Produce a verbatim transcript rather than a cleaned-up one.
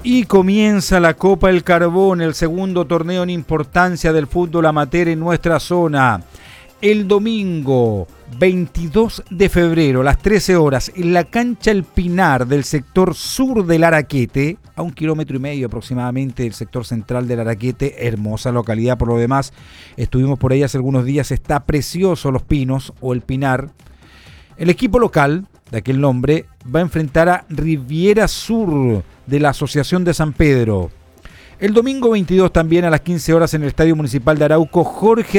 Y comienza la Copa El Carbón, el segundo torneo en importancia del fútbol amateur en nuestra zona. El domingo veintidós de febrero a las trece horas en la cancha El Pinar del sector sur del Araquete, a un kilómetro y medio aproximadamente del sector central del Araquete, hermosa localidad por lo demás. Estuvimos por ahí hace algunos días, está precioso Los Pinos o El Pinar. El equipo local de aquel nombre va a enfrentar a Riviera Sur de la Asociación de San Pedro. El domingo veintidós también a las quince horas en el Estadio Municipal de Arauco, Jorge